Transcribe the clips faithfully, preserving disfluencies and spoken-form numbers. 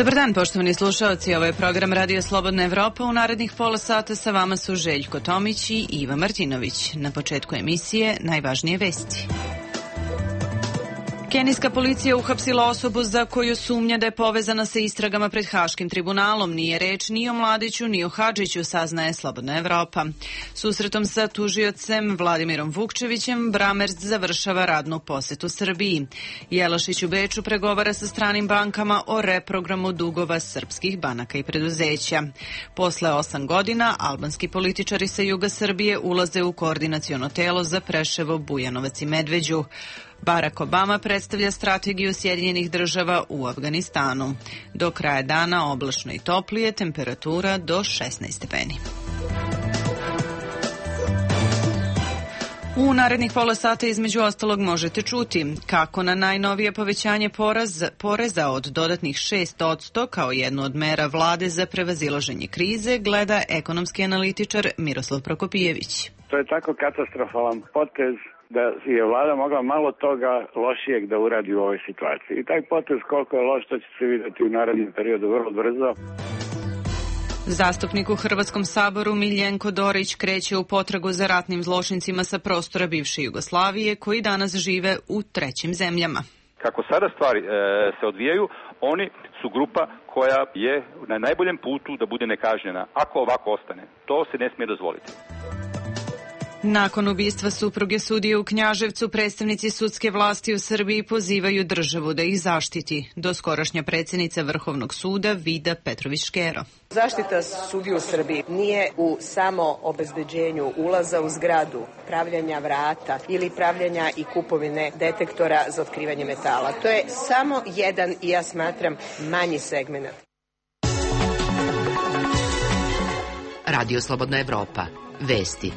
Dobar dan, poštovani slušaoci. Ovo je program Radio Slobodna Evropa. U narednih pola sata sa vama su Željko Tomić i Iva Martinović. Na početku emisije najvažnije vesti. Kenijska policija uhapsila osobu za koju sumnja da je povezana sa istragama pred Haškim tribunalom. Nije reč ni o Mladiću ni o Hadžiću, saznaje Slobodna Evropa. Susretom sa tužiocem Vladimirom Vukčevićem Brammertz završava radnu posetu Srbiji. Jelašić u Beču pregovara sa stranim bankama o reprogramu dugova srpskih banaka i preduzeća. Posle osam godina albanski političari sa juga Srbije ulaze u koordinaciono telo za Preševo, Bujanovac i Medveđu. Barack Obama predstavlja strategiju Sjedinjenih država u Afganistanu. Do kraja dana oblačno i toplije, temperatura do šesnaest stepeni. U narednih pola sata između ostalog možete čuti kako na najnovije povećanje poraz, poreza od dodatnih šest posto kao jednu od mera vlade za prevazilaženje krize gleda ekonomski analitičar Miroslav Prokopijević. To je tako katastrofalan potez da je vlada mogla malo toga lošijeg da uradi u ovoj situaciji. I taj potez koliko je loš, to će se vidjeti u narednom periodu vrlo brzo. Zastupnik u Hrvatskom saboru Miljenko Dorić kreće u potragu za ratnim zločincima sa prostora bivše Jugoslavije koji danas žive u trećim zemljama. Kako sada stvari e, se odvijaju, oni su grupa koja je na najboljem putu da bude nekažnjena. Ako ovako ostane, to se ne smije dozvoliti. Nakon ubistva supruge sudije u Knjaževcu, predstavnici sudske vlasti u Srbiji pozivaju državu da ih zaštiti. Doskorašnja predsjednica Vrhovnog suda Vida Petrović-Škero. Zaštita sudije u Srbiji nije u samo obezbeđenju ulaza u zgradu, pravljanja vrata ili pravljanja i kupovine detektora za otkrivanje metala. To je samo jedan, i ja smatram, manji segment. Radio Slobodna Evropa. Vesti.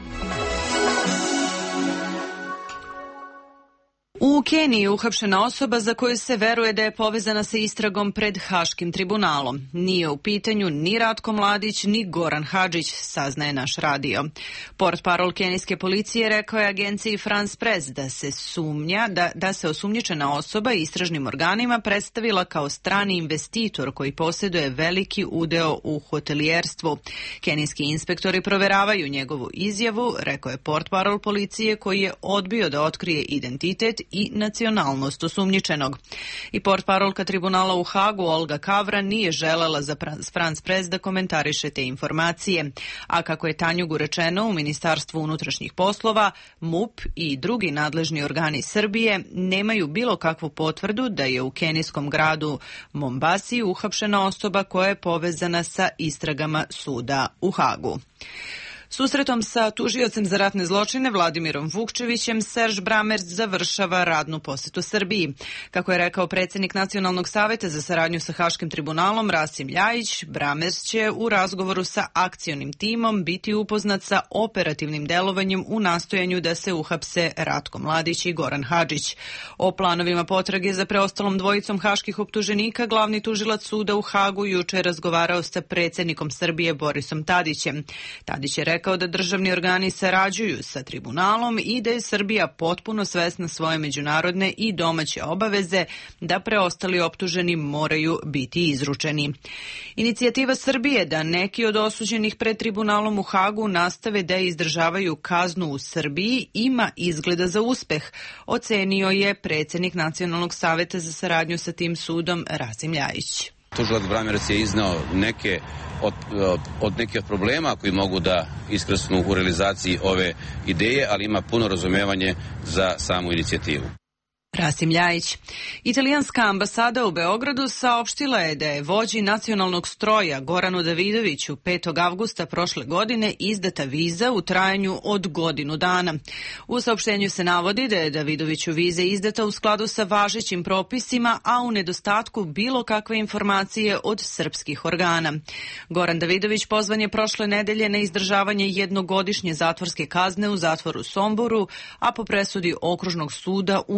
U Keniji uhapšena osoba za koju se veruje da je povezana sa istragom pred Haškim tribunalom. Nije u pitanju ni Ratko Mladić, ni Goran Hadžić, saznaje naš radio. Portparol kenijske policije rekao je agenciji France Press da se sumnja da, da se osumnjičena osoba istražnim organima predstavila kao strani investitor koji posjeduje veliki udeo u hotelijerstvu. Kenijski inspektori proveravaju njegovu izjavu, rekao je portparol policije koji je odbio da otkrije identitet i nacionalnost osumnjičenog. I portparolka tribunala u Hagu Olga Kavra nije želela za France Press da komentariše te informacije. A kako je Tanjugu rečeno u Ministarstvu unutrašnjih poslova, M U P i drugi nadležni organi Srbije nemaju bilo kakvu potvrdu da je u kenijskom gradu Mombasi uhapšena osoba koja je povezana sa istragama suda u Hagu. Susretom sa tužiocem za ratne zločine Vladimirom Vukčevićem Serž Brammertz završava radnu posetu Srbiji. Kako je rekao predsjednik Nacionalnog saveta za saradnju sa Haškim tribunalom Rasim Ljajić, Brammertz će u razgovoru sa akcionim timom biti upoznat sa operativnim delovanjem u nastojanju da se uhapse Ratko Mladić i Goran Hadžić. O planovima potrage za preostalom dvojicom haških optuženika glavni tužilac suda u Hagu juče je razgovarao sa predsjednikom Srbije Borisom Tadićem. Tadić je rekao da državni organi sarađuju sa tribunalom i da je Srbija potpuno svesna svoje međunarodne i domaće obaveze da preostali optuženi moraju biti izručeni. Inicijativa Srbije da neki od osuđenih pred tribunalom u Hagu nastave da izdržavaju kaznu u Srbiji ima izgleda za uspeh, ocenio je predsjednik Nacionalnog saveta za saradnju sa tim sudom Rasim Ljajić. Tužilac Brammertz je izneo neke od, od nekih problema koji mogu da iskrsnu u realizaciji ove ideje, ali ima puno razumevanje za samu inicijativu. Rasim Ljajić. Italijanska ambasada u Beogradu saopštila je da je vođi nacionalnog stroja Goranu Davidoviću petog avgusta prošle godine izdata viza u trajanju od godinu dana. U saopštenju se navodi da je Davidoviću viza izdata u skladu sa važećim propisima, a u nedostatku bilo kakve informacije od srpskih organa. Goran Davidović pozvan je prošle nedelje na izdržavanje jednogodišnje zatvorske kazne u zatvoru Somboru, a po presudi Okružnog suda u Novom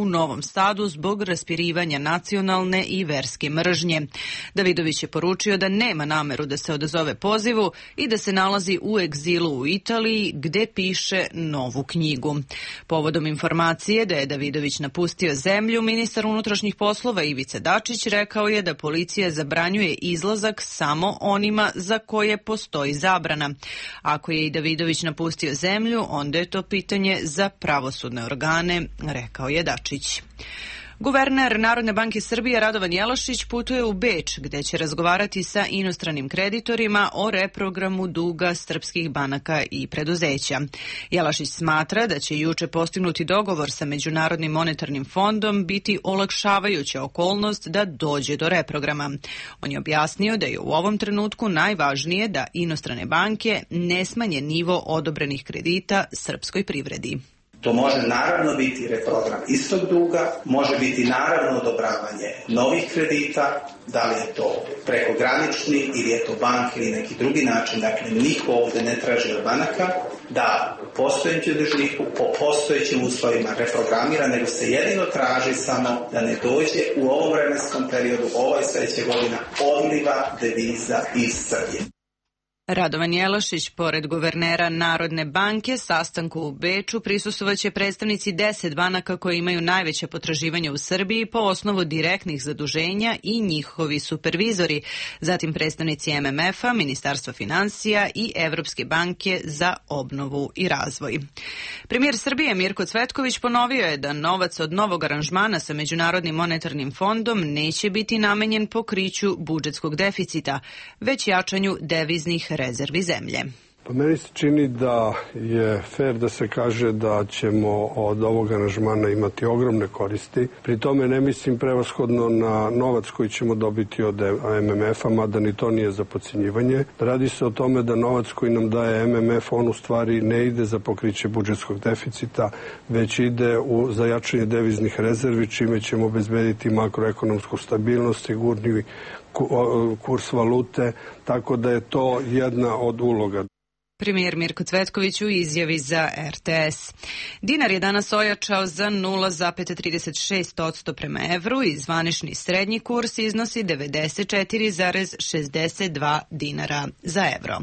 Sadu zbog raspirivanja nacionalne i verske mržnje. Davidović je poručio da nema nameru da se odazove pozivu i da se nalazi u egzilu u Italiji gde piše novu knjigu. Povodom informacije da je Davidović napustio zemlju, ministar unutrašnjih poslova Ivica Dačić rekao je da policija zabranjuje izlazak samo onima za koje postoji zabrana. Ako je i Davidović napustio zemlju, onda je to pitanje za pravosudne organe, rekao je Dačić. Guverner Narodne banke Srbije Radovan Jelašić putuje u Beč, gde će razgovarati sa inostranim kreditorima o reprogramu duga srpskih banaka i preduzeća. Jelašić smatra da će juče postignuti dogovor sa Međunarodnim monetarnim fondom biti olakšavajuća okolnost da dođe do reprograma. On je objasnio da je u ovom trenutku najvažnije da inostrane banke ne smanje nivo odobrenih kredita srpskoj privredi. To može naravno biti reprogram istog duga, može biti naravno odobravanje novih kredita, da li je to prekogranični ili je to bank ili neki drugi način. Dakle, niko ovde ne traži od banaka da postojeću dužniku po postojećim uslovima reprogramira, nego se jedino traži samo da ne dođe u ovom vremenskom periodu, ovoj sledeće godina, odliva deviza iz Srbije. Radovan Jelašić, pored guvernera Narodne banke, sastanku u Beču prisustvovaće predstavnici deset banaka koje imaju najveće potraživanja u Srbiji po osnovu direktnih zaduženja i njihovi supervizori, zatim predstavnici M M F-a, Ministarstva finansija i Evropske banke za obnovu i razvoj. Premijer Srbije Mirko Cvetković ponovio je da novac od novog aranžmana sa Međunarodnim monetarnim fondom neće biti namenjen pokriću budžetskog deficita, već jačanju deviznih rezervi zemlje. Pa meni se čini da je fair da se kaže da ćemo od ovog aranžmana imati ogromne koristi. Pri tome ne mislim prevashodno na novac koji ćemo dobiti od M M F-a, mada ni to nije za podcenjivanje. Radi se o tome da novac koji nam daje M M F, on u stvari ne ide za pokriće budžetskog deficita, već ide u za jačanje deviznih rezervi, čime ćemo obezbediti makroekonomsku stabilnost, sigurniji kurs valute, tako da je to jedna od uloga. Premijer Mirko Cvetković u izjavi za R T S. Dinar je danas ojačao za nula zarez trideset šest posto prema evru i zvanični srednji kurs iznosi devedeset četiri zarez šezdeset dva dinara za evro.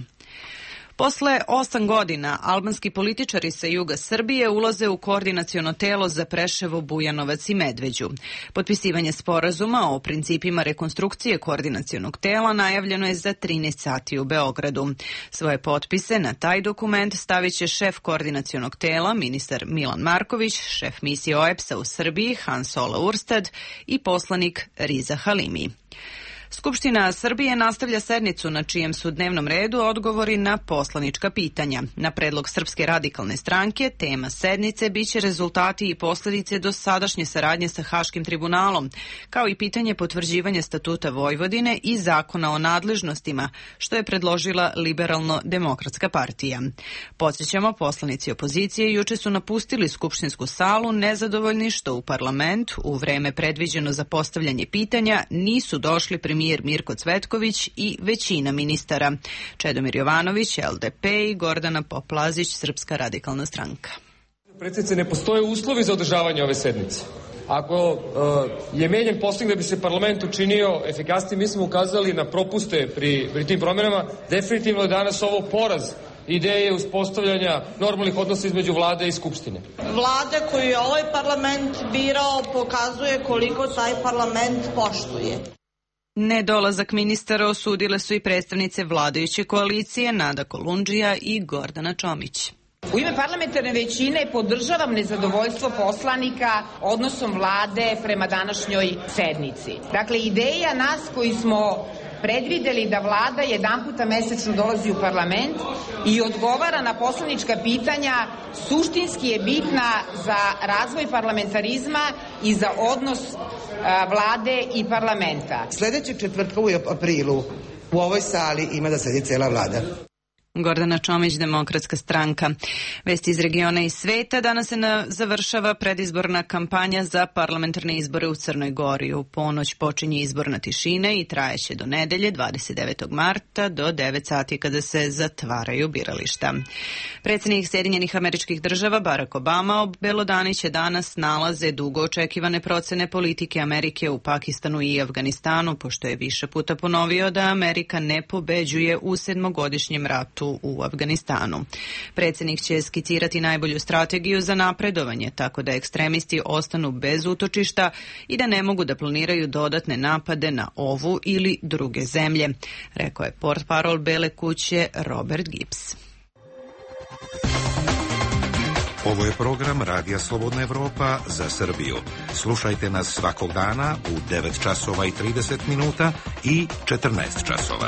Posle osam godina, albanski političari sa juga Srbije ulaze u koordinaciono telo za Preševo, Bujanovac i Medveđu. Potpisivanje sporazuma o principima rekonstrukcije koordinacionog tela najavljeno je za trinaest sati u Beogradu. Svoje potpise na taj dokument stavit će šef koordinacionog tela, ministar Milan Marković, šef misije O E P S-a u Srbiji, Hans Ola Urstad i poslanik Riza Halimi. Skupština Srbije nastavlja sednicu na čijem su dnevnom redu odgovori na poslanička pitanja. Na predlog Srpske radikalne stranke tema sednice biće rezultati i posledice dosadašnje saradnje sa Haškim tribunalom, kao i pitanje potvrđivanja statuta Vojvodine i zakona o nadležnostima, što je predložila Liberalno-demokratska partija. Podsjećamo, poslanici opozicije juče su napustili skupštinsku salu nezadovoljni što u parlament u vreme predviđeno za postavljanje pitanja nisu došli premijer Mirko Cvetković i većina ministara. Čedomir Jovanović, L D P i Gordana Poplazić, Srpska radikalna stranka. Predsjednice, ne postoje uslovi za održavanje ove sednice. Ako uh, je menjen posling da bi se parlament učinio efikasniji, mi smo ukazali na propuste pri, pri tim promjenama. Definitivno je danas ovo poraz ideje uspostavljanja normalnih odnosa između vlade i skupštine. Vlada koju je ovaj parlament birao pokazuje koliko taj parlament poštuje. Nedolazak ministara osudile su i predstavnice vladajuće koalicije Nada Kolundžija i Gordana Čomić. U ime parlamentarne većine podržavam nezadovoljstvo poslanika odnosom vlade prema današnjoj sednici. Dakle, ideja nas koji smo predvideli da vlada jedan puta mesečno dolazi u parlament i odgovara na poslanička pitanja suštinski je bitna za razvoj parlamentarizma i za odnos a, vlade i parlamenta. Sledećeg četvrtka u aprilu u ovoj sali ima da sedi cela vlada. Gordana Čomić, Demokratska stranka. Vesti iz regiona i sveta. Danas se na, završava predizborna kampanja za parlamentarne izbore u Crnoj Gori. U ponoć počinje izborna tišina i trajeće do nedelje dvadeset devetog marta do devet sati kada se zatvaraju birališta. Predsjednik Sjedinjenih Američkih Država Barack Obama obelodaniće danas nalaze dugo očekivane procene politike Amerike u Pakistanu i Afganistanu, pošto je više puta ponovio da Amerika ne pobeđuje u sedmogodišnjem ratu u Afganistanu. Predsjednik će skicirati najbolju strategiju za napredovanje, tako da ekstremisti ostanu bez utočišta i da ne mogu da planiraju dodatne napade na ovu ili druge zemlje, rekao je portparol Bele kuće Robert Gibbs. Ovo je program Radija Slobodna Evropa za Srbiju. Slušajte nas svakog dana u devet časova i trideset minuta i četrnaest časova.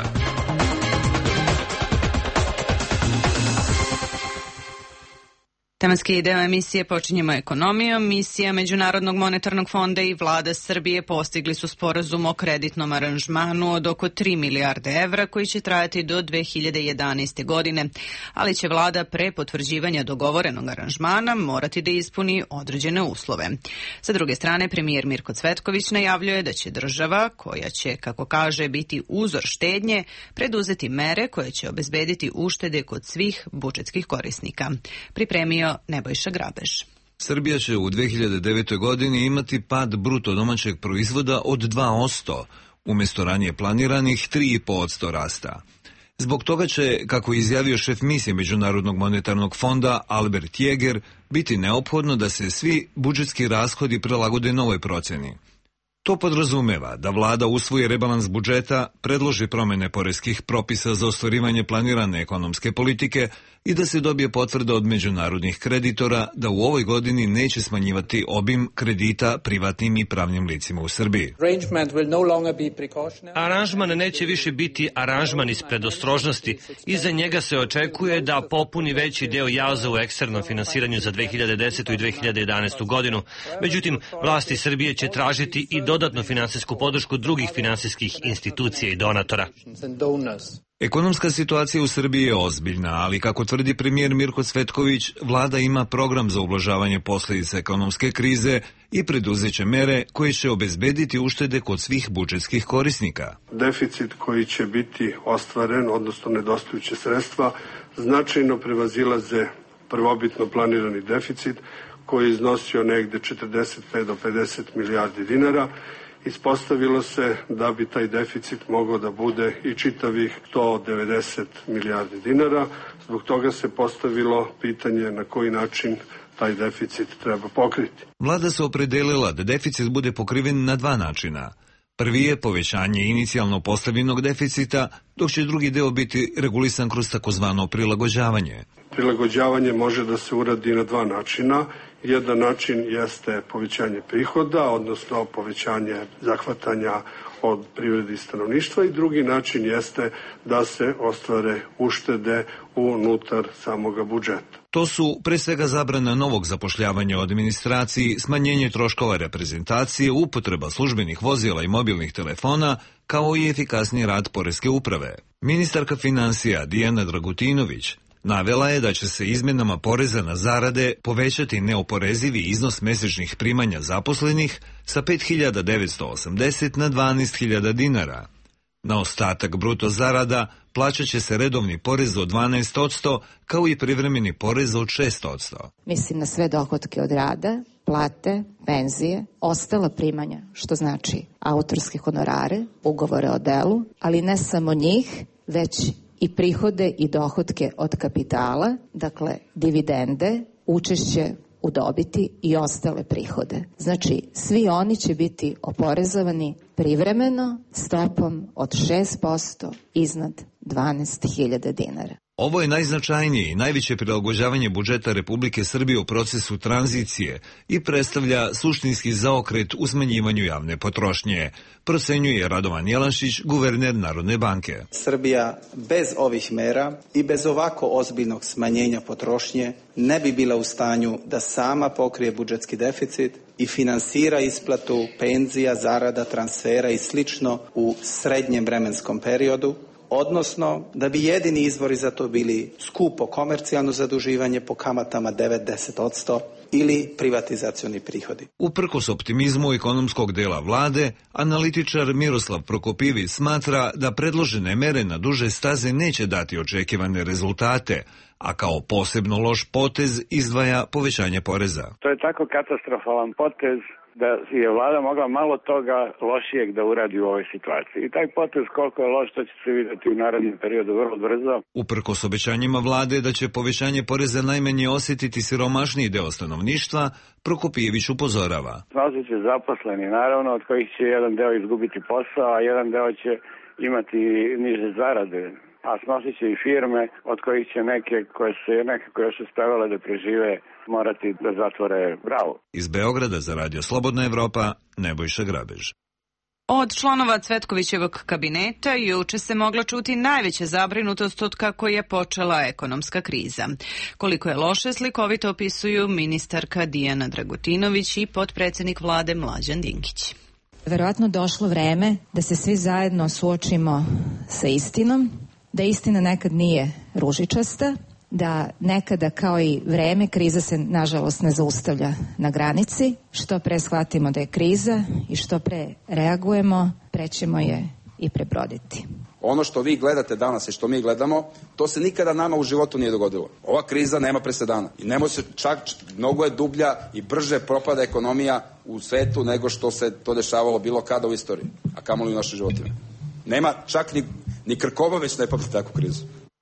Tematski deo emisije počinjemo ekonomijom. Misija Međunarodnog monetarnog fonda i vlada Srbije postigli su sporazum o kreditnom aranžmanu od oko tri milijarde evra koji će trajati do dve hiljade jedanaeste. godine, ali će vlada pre potvrđivanja dogovorenog aranžmana morati da ispuni određene uslove. Sa druge strane, premijer Mirko Cvetković najavljuje da će država, koja će, kako kaže, biti uzor štednje, preduzeti mere koje će obezbediti uštede kod svih budžetskih korisnika. Pripremio Nebojša Grabež. Srbija će u dve hiljade devetoj. godini imati pad bruto domaćeg proizvoda od dva posto, umjesto ranije planiranih tri i po posto rasta. Zbog toga će, kako je izjavio šef misije Međunarodnog monetarnog fonda Albert Jäger, biti neophodno da se svi budžetski rashodi prilagode novoj proceni. To podrazumeva da vlada usvoji rebalans budžeta, predloži promene poreskih propisa za ostvarivanje planirane ekonomske politike i da se dobije potvrda od međunarodnih kreditora da u ovoj godini neće smanjivati obim kredita privatnim i pravnim licima u Srbiji. Aranžman neće više biti aranžman iz predostrožnosti. Iza njega se očekuje da popuni veći deo jaza u eksternom finansiranju za dve hiljade desetu. i dve hiljade jedanaestu. godinu. Međutim, vlasti Srbije će tražiti i dodatnu finansijsku podršku drugih finansijskih institucija i donatora. Ekonomska situacija u Srbiji je ozbiljna, ali kako tvrdi premijer Mirko Cvetković, vlada ima program za ublažavanje posljedica ekonomske krize i preduzeće mere koje će obezbediti uštede kod svih budžetskih korisnika. Deficit koji će biti ostvaren, odnosno nedostajuće sredstva, značajno prevazilaze prvobitno planirani deficit koji je iznosio negde četrdeset pet do pedeset milijardi dinara. Ispostavilo se da bi taj deficit mogao da bude i čitavih sto devedeset milijardi dinara. Zbog toga se postavilo pitanje na koji način taj deficit treba pokriti. Vlada se opredelila da deficit bude pokriven na dva načina. Prvi je povećanje inicijalno postavljenog deficita, dok će drugi deo biti regulisan kroz takozvano prilagođavanje. Prilagođavanje može da se uradi na dva načina. Jedan način jeste povećanje prihoda, odnosno povećanje zahvatanja od privrede i stanovništva, i drugi način jeste da se ostvare uštede unutar samoga budžeta. To su pre svega zabrana novog zapošljavanja u administraciji, smanjenje troškova reprezentacije, upotreba službenih vozila i mobilnih telefona, kao i efikasniji rad poreske uprave. Ministarka financija Dijana Dragutinović navela je da će se izmenama poreza na zarade povećati neoporezivi iznos mesečnih primanja zaposlenih sa pet hiljada devetsto osamdeset na dvanaest hiljada dinara. Na ostatak bruto zarada plaćat će se redovni porez od dvanaest posto kao i privremeni porez od šest posto. Mislim na sve dohotke od rada, plate, penzije, ostala primanja, što znači autorske honorare, ugovore o delu, ali ne samo njih, već i prihode i dohotke od kapitala, dakle dividende, učešće u dobiti i ostale prihode. Znači, svi oni će biti oporezovani privremeno stopom od šest posto iznad dvanaest hiljada dinara. Ovo je najznačajnije i najveće prilagođavanje budžeta Republike Srbije u procesu tranzicije i predstavlja suštinski zaokret u smanjivanju javne potrošnje, procenjuje Radovan Jelanšić, guverner Narodne banke. Srbija bez ovih mera i bez ovako ozbiljnog smanjenja potrošnje ne bi bila u stanju da sama pokrije budžetski deficit i finansira isplatu penzija, zarada, transfera i slično u srednjem vremenskom periodu, odnosno da bi jedini izvori za to bili skupo komercijalno zaduživanje po kamatama devet do deset posto ili privatizacioni prihodi. Uprkos optimizmu ekonomskog dela vlade, analitičar Miroslav Prokopijević smatra da predložene mere na duže staze neće dati očekivane rezultate, a kao posebno loš potez izdvaja povećanje poreza. To je tako katastrofalan potez da je vlada mogla malo toga lošijeg da uradi u ovoj situaciji. I taj potez koliko je loš, to će se vidjeti u narednom periodu vrlo brzo. Uprkos obećanjima vlade da će povećanje poreza najmanje osjetiti siromašniji deo stanovništva, Prokopijević upozorava. Snosit će zaposleni, naravno, od kojih će jedan deo izgubiti posao, a jedan deo će imati niže zarade. A snosit će i firme od kojih će neke koje se nekako još uspevale da prežive morati da zatvore bravu. Iz Beograda za Radio Slobodna Evropa, Nebojša Grabež. Od članova Cvetkovićevog kabineta juče se mogla čuti najveća zabrinutost od kako je počela ekonomska kriza. Koliko je loše, slikovito opisuju ministarka Dijana Dragutinović i potpredsjednik vlade Mlađan Dinkić. Verovatno došlo vreme da se svi zajedno suočimo sa istinom, da istina nekad nije ružičasta, da nekada kao i vreme kriza se nažalost ne zaustavlja na granici. Što pre shvatimo da je kriza i što pre reagujemo, pre ćemo je i prebroditi. Ono što vi gledate danas i što mi gledamo, to se nikada nama u životu nije dogodilo. Ova kriza nema presedana i ne može se čak, mnogo je dublja i brže propada ekonomija u svetu nego što se to dešavalo bilo kada u istoriji, a kamoli u našim životima. Nema čak ni, ni Krkova već ne pamti takvu krizu.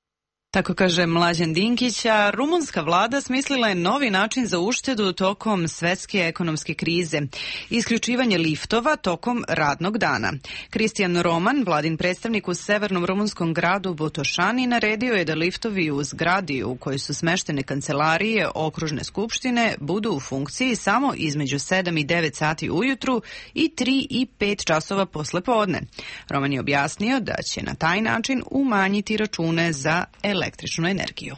Tako kaže Mlađan Dinkić, a rumunska vlada smislila je novi način za uštedu tokom svetske ekonomske krize. Isključivanje liftova tokom radnog dana. Kristijan Roman, vladin predstavnik u severnom rumunskom gradu Botošani, naredio je da liftovi u zgradi u kojoj su smeštene kancelarije okružne skupštine budu u funkciji samo između sedam i devet sati ujutru i tri i pet časova posle podne. Roman je objasnio da će na taj način umanjiti račune za električnu energiju.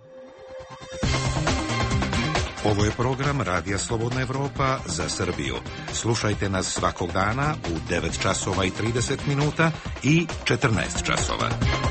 Ovo je program Radija Slobodna Evropa za Srbiju. Slušajte nas svakog dana u devet časova i trideset minuta i četrnaest časova.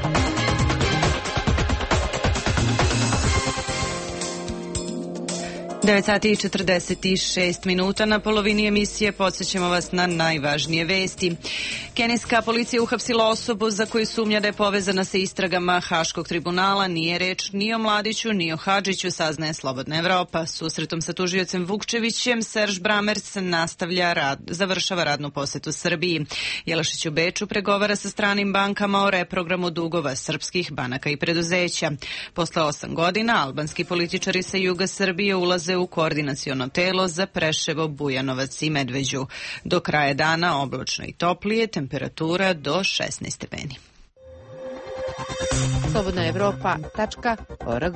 devet sati i četrdeset šest minuta na polovini emisije podsjećamo vas na najvažnije vesti. Kenijska policija uhapsila osobu za koju sumnja da je povezana sa istragama Haškog tribunala. Nije reč ni o Mladiću, ni o Hadžiću, saznaje Slobodna Evropa. Susretom sa tužiocem Vukčevićem, Serž Bramers nastavlja rad, završava radnu posetu Srbiji. Jelašić u Beču pregovara sa stranim bankama o reprogramu dugova srpskih banaka i preduzeća. Posle osam godina albanski političari sa juga Srbije ulaze u koordinaciono telo za Preševo, Bujanovac i Medveđu. Do kraja dana oblačno i toplije, temperatura do šesnaest stepeni. slobodna evropa tačka org.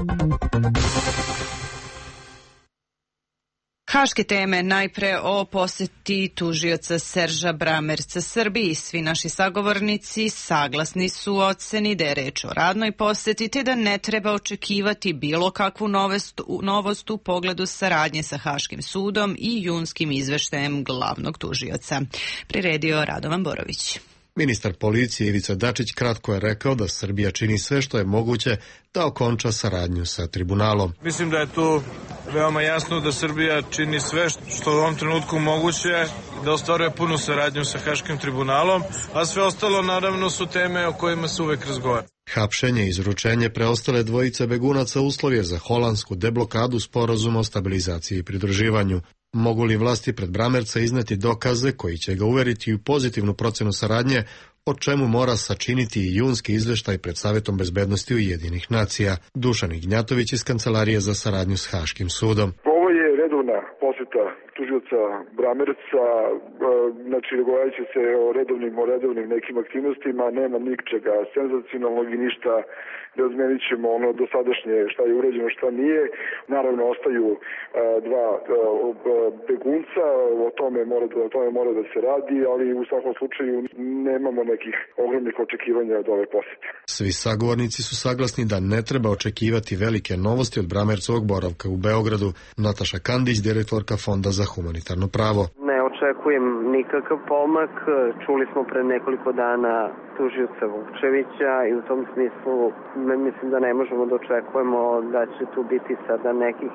Haške teme, najpre o poseti tužioca Serža Bramerca Srbiji. Svi naši sagovornici saglasni su u oceni da je reč o radnoj poseti te da ne treba očekivati bilo kakvu novost, novost u pogledu saradnje sa Haškim sudom i junskim izveštajem glavnog tužioca. Priredio Radovan Borović. Ministar policije Ivica Dačić kratko je rekao da Srbija čini sve što je moguće da okonča saradnju sa tribunalom. Mislim da je tu veoma jasno da Srbija čini sve što u ovom trenutku moguće da ostvaruje punu saradnju sa Haškim tribunalom, a sve ostalo naravno su teme o kojima se uvek razgovara. Hapšenje i izručenje preostale dvojice begunaca uslov je za holandsku deblokadu sporazuma o stabilizaciji i pridruživanju. Mogu li vlasti pred Bramerca izneti dokaze koji će ga uveriti u pozitivnu procenu saradnje, o čemu mora sačiniti i junski izveštaj pred Savetom bezbednosti Ujedinjenih nacija? Dušan Ignjatović iz Kancelarije za saradnju s Haškim sudom. Ovo je redovna poseta tužioca Bramerca, znači dogovarat će se o redovnim, o redovnim nekim aktivnostima, nema ničega senzacionalnog i ništa, razmenit ćemo ono dosadašnje šta je urađeno, šta nije. Naravno ostaju dva begunca, o tome mora da, o tome mora da se radi, ali u svakom slučaju nemamo nekih ogromnih očekivanja od ove posete. Svi sagovornici su saglasni da ne treba očekivati velike novosti od Bramercovog boravka u Beogradu. Nataša Kandić, direktorka Fonda za humanitarno pravo. Ne očekujemo očekujem nikakav pomak. Čuli smo pred nekoliko dana tužioca Vukčevića i u tom smislu mislim da ne možemo da očekujemo da će tu biti sada nekih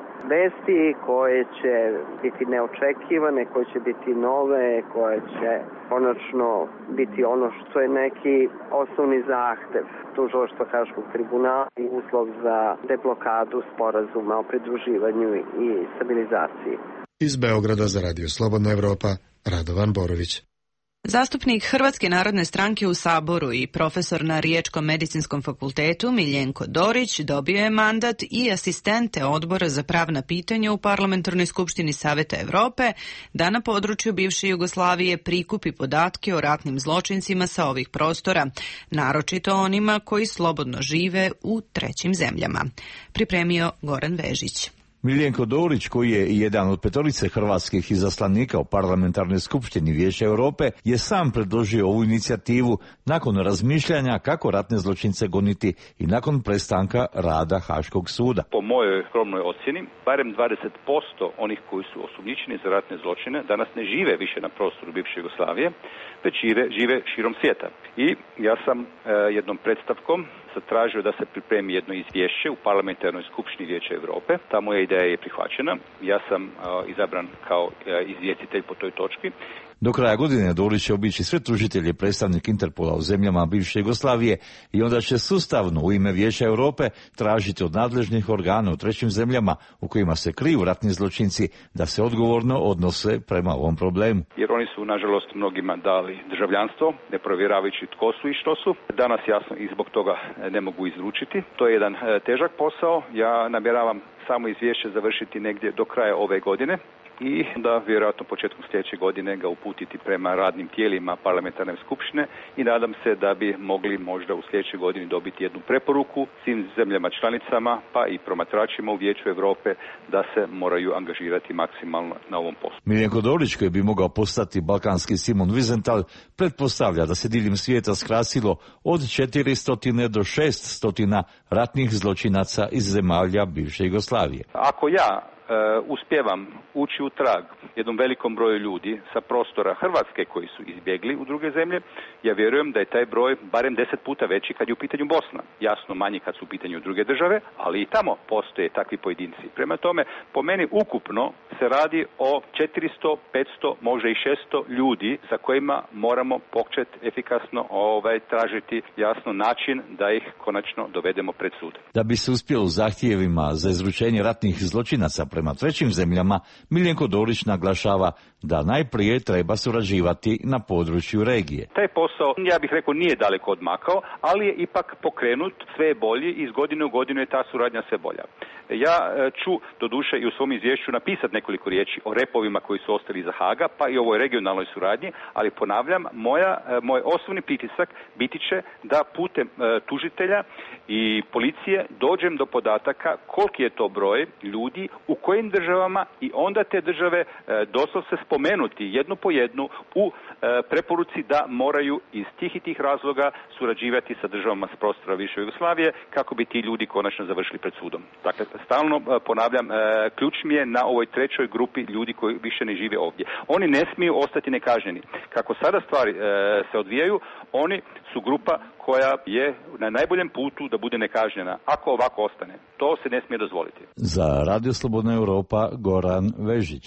vesti koje će biti neočekivane, koje će biti nove, koje će konačno biti ono što je neki osnovni zahtev tužilaštva Haškog tribunala i uslov za deblokadu sporazuma o pridruživanju i stabilizaciji. Iz Beograda za Radio Slobodna Evropa, Radovan Borović. Zastupnik Hrvatske narodne stranke u Saboru i profesor na Riječkom medicinskom fakultetu Miljenko Dorić dobio je mandat i asistente odbora za pravna pitanja u Parlamentarnoj skupštini Saveta Evrope da na području bivše Jugoslavije prikupi podatke o ratnim zločincima sa ovih prostora, naročito onima koji slobodno žive u trećim zemljama. Pripremio Goran Vežić. Miljenko Dorić, koji je jedan od petorice hrvatskih izaslanika u Parlamentarnoj skupštini Vijeća Europe, je sam predložio ovu inicijativu nakon razmišljanja kako ratne zločince goniti i nakon prestanka rada Haškog suda. Po mojoj skromnoj ocjeni, barem dvadeset posto onih koji su osumnjičeni za ratne zločine danas ne žive više na prostoru bivše Jugoslavije, već žive, žive širom svijeta. I ja sam e, jednom predstavkom zatražio da se pripremi jedno izvješće u Parlamentarnoj skupštini Vijeća Europe. Ta moja ideja je prihvaćena. Ja sam uh, izabran kao uh, izvjestitelj po toj točki. Do kraja godine Dorić će obići sve tužitelje predstavnik Interpola u zemljama bivše Jugoslavije i onda će sustavno u ime Vijeća Europe tražiti od nadležnih organa u trećim zemljama u kojima se kriju ratni zločinci da se odgovorno odnose prema ovom problemu. Jer oni su, nažalost, mnogima dali državljanstvo, ne provjeravajući tko su i što su. Danas jasno i zbog toga ne mogu izručiti. To je jedan težak posao. Ja namjeravam samo izvješće završiti negdje do kraja ove godine i da vjerojatno početkom sljedeće godine ga uputiti prema radnim tijelima Parlamentarne skupštine i nadam se da bi mogli možda u sljedećoj godini dobiti jednu preporuku svim zemljama članicama pa i promatračima u Vijeću Europe da se moraju angažirati maksimalno na ovom poslu. Miljenko Dorić, koji bi mogao postati balkanski Simon Wiesenthal, pretpostavlja da se diljem svijeta skrasilo od četiristo do šesto ratnih zločinaca iz zemalja bivše Jugoslavije. Ako ja Uh, uspjevam ući u trag jednom velikom broju ljudi sa prostora Hrvatske koji su izbjegli u druge zemlje, ja vjerujem da je taj broj barem deset puta veći kad je u pitanju Bosna. Jasno manji kad su u pitanju druge države, ali i tamo postoje takvi pojedinci. Prema tome, po meni ukupno se radi o četiristo, petsto, možda i šesto ljudi za kojima moramo početi efikasno ovaj, tražiti jasno način da ih konačno dovedemo pred sud. Da bi se uspjelo u zahtjevima za izručenje ratnih zločinaca prema trećim zemljama, Miljenko Dorić naglašava da najprije treba surađivati na području regije. Taj posao, ja bih rekao, nije daleko odmakao, ali je ipak pokrenut, sve je bolji i iz godine u godinu je ta suradnja sve bolja. Ja ću, doduše, i u svom izvješću napisati nekoliko riječi o repovima koji su ostali iza Haga, pa i ovoj regionalnoj suradnji, ali ponavljam, moja, moj osnovni pritisak biti će da putem tužitelja i policije dođem do podataka koliki je to broj ljudi u kojim državama i onda te države doslovce spomenuti jednu po jednu u preporuci da moraju iz tih i tih razloga surađivati sa državama s prostora više Jugoslavije kako bi ti ljudi konačno završili pred sudom. Dakle, stalno ponavljam, ključ mi je na ovoj trećoj grupi ljudi koji više ne žive ovdje. Oni ne smiju ostati nekažnjeni. Kako sada stvari se odvijaju, oni su grupa koja je na najboljem putu da bude nekažnjena. Ako ovako ostane, to se ne smije dozvoliti. Za Radio Slobodna Europa, Goran Vežić.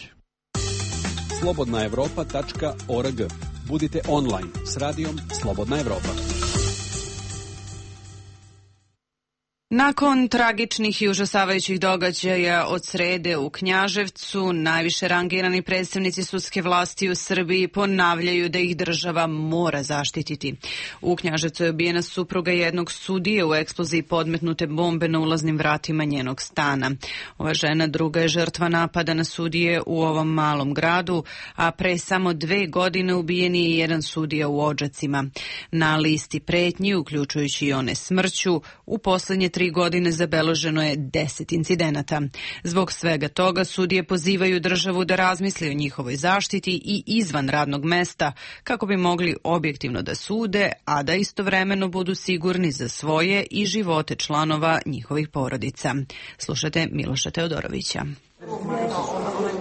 slobodna europa tačka org. Budite online s radijom Slobodna Evropa. Nakon tragičnih i užasavajućih događaja od srede u Knjaževcu, najviše rangirani predstavnici sudske vlasti u Srbiji ponavljaju da ih država mora zaštititi. U Knjaževcu je ubijena supruga jednog sudije u eksploziji podmetnute bombe na ulaznim vratima njenog stana. Ova žena druga je žrtva napada na sudije u ovom malom gradu, a pre samo dve godine ubijen je jedan sudija u Odžacima. Na listi pretnji, uključujući i one smrću, u posljednje tri godine zabeleženo je deset incidenata. Zbog svega toga sudije pozivaju državu da razmisli o njihovoj zaštiti i izvan radnog mesta kako bi mogli objektivno da sude, a da istovremeno budu sigurni za svoje i živote članova njihovih porodica. Slušate Miloša Teodorovića.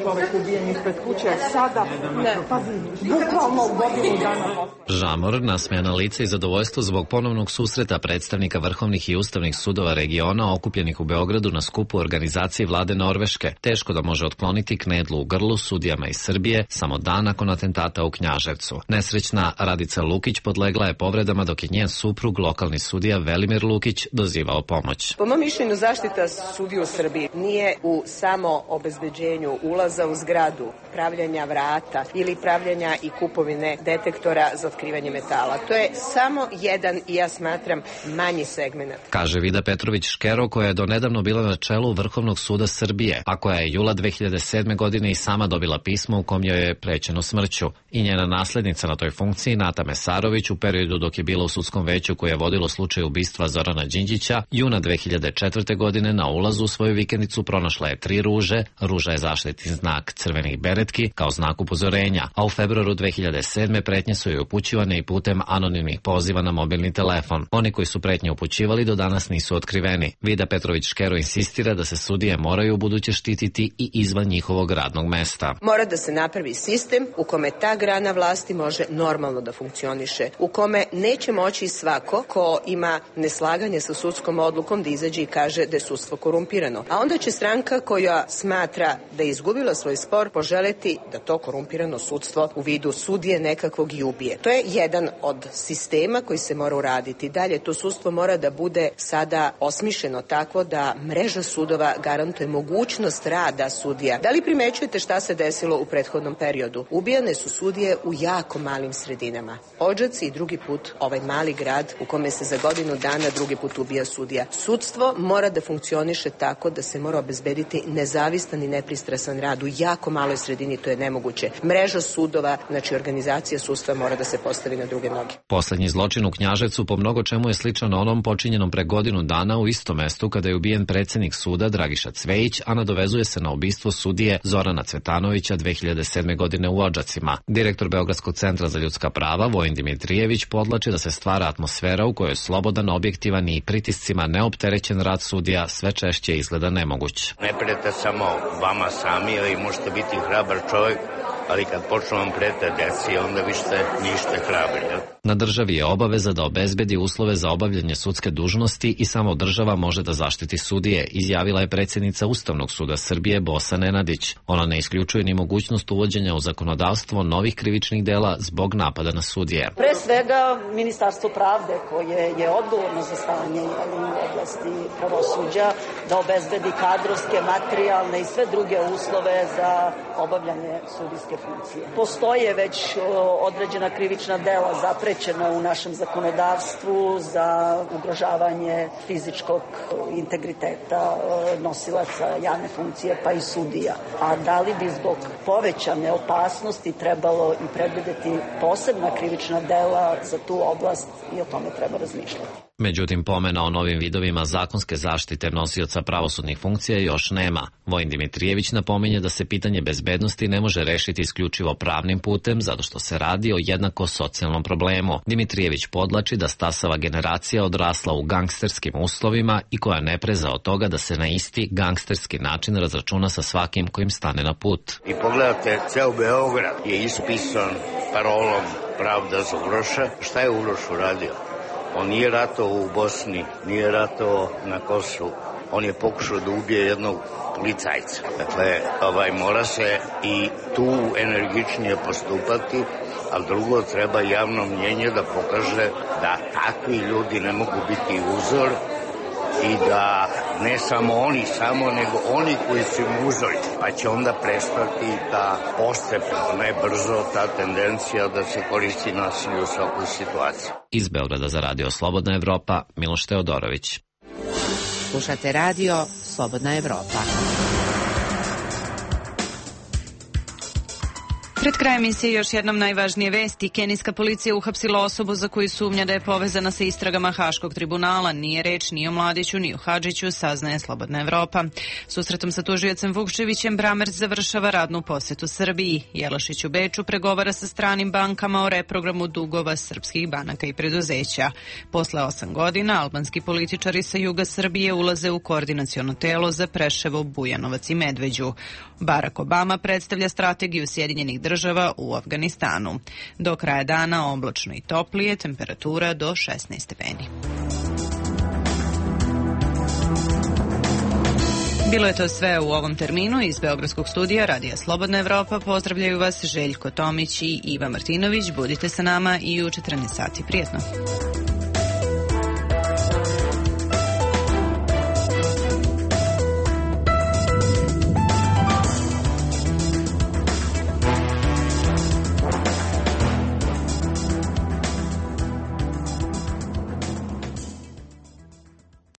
čovek ubijen ispred kuće, sada, ne, pazi, bukvalno godinu dana. Žamor, nasmejana lica i zadovoljstvo zbog ponovnog susreta predstavnika vrhovnih i ustavnih sudova regiona okupljenih u Beogradu na skupu organizacije vlade Norveške. Teško da može otkloniti knedlu u grlu sudijama iz Srbije samo dan nakon atentata u Knjaževcu. Nesrećna Radica Lukić podlegla je povredama dok je njen suprug, lokalni sudija Velimir Lukić, dozivao pomoć. Po mom mišljenju, zaštita sudija u Srbiji nije u samo obezbeđenju ulaza u zgradu, pravljanja vrata ili pravljanja i kupovine detektora za otkrivanje metala. To je samo jedan, i ja smatram, manji segment. Kaže Vida Petrović-Škero, koja je donedavno bila na čelu Vrhovnog suda Srbije, a koja je jula dve hiljade sedme. godine i sama dobila pismo u kom joj je prećeno smrću. I njena naslednica na toj funkciji, Nata Mesarović, u periodu dok je bila u sudskom veću koje je vodilo slučaj ubistva Zorana Đinđića, juna dve hiljade četvrte. godine na ulazu u svoju vikendicu pronašla je tri ruže. Ruža je zaštitni znak crvenih beretki kao znak upozorenja, a u februaru dve hiljade sedme. pretnje su joj upućivane i putem anonimnih poziva na mobilni telefon. Oni koji su pretnje upućivali do danas nisu otkriveni. Vida Petrović-Škero insistira da se sudije moraju u buduće štititi i izvan njihovog radnog mesta. Mora da se napravi sistem u kome ta grana vlasti može normalno da funkcioniše, u kome neće moći svako ko ima neslaganje sa sudskom odlukom da izađe i kaže da je sudstvo korumpirano. A onda će stranka koja smatra da je izgubila svoj spor poželeti da to korumpirano sudstvo u vidu sudije nekakvog i ubije. To je jedan od sistema koji se mora uraditi. Dalje, to sudstvo mora da bude sada osmišljeno tako da mreža sudova garantuje mogućnost rada sudija. Da li primećujete šta se desilo u prethodnom periodu? Ubijane su sudije u jako malim sredinama. Odžaci i drugi put ovaj mali grad u kome se za godinu dana drugi put ubija sudija. Sudstvo mora da funkcioniše tako da se mora obezbediti nezavistan i nepristrasan rad. U jako maloj sredini to je nemoguće. Mreža sudova, znači organizacija sudstva mora da se postavi na druge noge. Poslednji zločin u Knjaževcu po mnogo čemu je sličan onom počinjenom pre godinu dana u istom mestu kada je ubijen predsednik suda Dragiša Cvejić, a nadovezuje se na ubistvo sudije Zorana Cvetanovića dve hiljade sedme. godine u Odžacima. Direktor Beogradskog centra za ljudska prava Vojin Dimitrijević podlači da se stvara atmosfera u kojoj slobodan, objektivan i pritiscima neopterećen rad sudija sve češće izgleda nemoguć. Ne prete samo vama sami, ali možete biti hrabar čovjek, ali kad počnu vam prete deci, onda vi ste nište hrabri. Na državi je obaveza da obezbedi uslove za obavljanje sudske dužnosti i samo država može da zaštiti sudije, izjavila je predsjednica Ustavnog suda Srbije Bosa Nenadić. Ona ne isključuje ni mogućnost uvođenja u zakonodavstvo novih krivičnih dela zbog napada na sudije. Pre svega Ministarstvo pravde koje je odgovorno za stanje u oblasti pravosuđa da obezbedi kadrovske, materijalne i sve druge uslove za obavljanje sudijske funkcije. Postoje već određena krivična dela zaprećena u našem zakonodavstvu za ugrožavanje fizičkog integriteta nosilaca javne funkcije pa i sudija. A da li bi zbog povećane opasnosti trebalo i predvideti posebna krivična dela za tu oblast, i o tome treba razmišljati. Međutim, pomena o novim vidovima zakonske zaštite nosioca pravosudnih funkcija još nema. Vojin Dimitrijević napominje da se pitanje bezbednosti ne može rešiti isključivo pravnim putem, zato što se radi o jednako socijalnom problemu. Dimitrijević podlači da stasava generacija odrasla u gangsterskim uslovima i koja ne preza od toga da se na isti gangsterski način razračuna sa svakim kojim stane na put. I pogledajte, ceo Beograd je ispisan parolom pravda za Uroša. Šta je Uroš uradio? On nije ratovao u Bosni, nije ratovao na Kosovu. On je pokušao da ubije jednog policajca. Dakle, ovaj, mora se i tu energičnije postupati, a drugo treba javno mnjenje da pokaže da takvi ljudi ne mogu biti uzor i da ne samo oni samo, nego oni koji su im uzori. Pa će onda prestati ta postepeno, ne brzo, ta tendencija da se koristi nasilje u svakoj situaciji. Iz Beograda za Radio Slobodna Evropa, Miloš Teodorović. Slušate Radio Slobodna Evropa. Pred krajem emisije još jednom najvažnije vesti. Kenijska policija uhapsila osobu za koju sumnja da je povezana sa istragama Haškog tribunala. Nije reč ni o Mladiću, ni o Hadžiću, saznaje Slobodna Evropa. Susretom sa tužiocem Vukčevićem Bramerc završava radnu posetu Srbiji. Jelašić u Beču pregovara sa stranim bankama o reprogramu dugova srpskih banaka i preduzeća. Posle osam godina albanski političari sa juga Srbije ulaze u koordinaciono telo za Preševo, Bujanovac i Medveđu. Barack Obama predstavlja strategiju Sjedinjenih država u Afganistanu. Do kraja dana oblačno i toplije, temperatura do šesnaest stepeni. Bilo je to sve u ovom terminu. Iz Beogradskog studija Radija Slobodna Evropa pozdravljaju vas Željko Tomić i Iva Martinović. Budite sa nama i u četrnaest sati. Prijetno.